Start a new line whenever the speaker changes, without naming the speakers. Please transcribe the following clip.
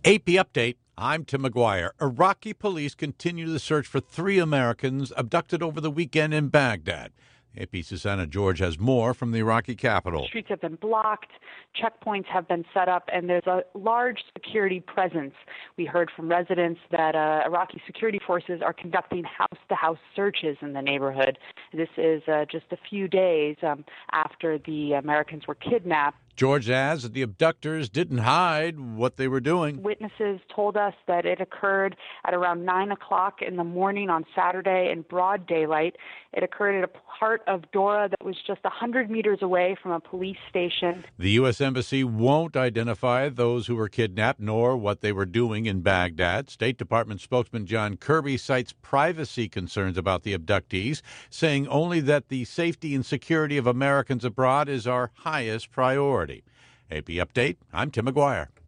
AP Update. I'm Tim McGuire. Iraqi police continue the search for 3 Americans abducted over the weekend in Baghdad. AP Susanna George has more from the Iraqi capital.
Streets have been blocked, checkpoints have been set up, and there's a large security presence. We heard from residents that Iraqi security forces are conducting house-to-house searches in the neighborhood. This is just a few days after the Americans were kidnapped.
George adds that the abductors didn't hide what they were doing.
Witnesses told us that it occurred at around 9 o'clock in the morning on Saturday in broad daylight. It occurred at a part of Dora that was just 100 meters away from a police station.
The U.S. Embassy won't identify those who were kidnapped nor what they were doing in Baghdad. State Department spokesman John Kirby cites privacy concerns about the abductees, saying only that the safety and security of Americans abroad is our highest priority. AP Update, I'm Tim McGuire.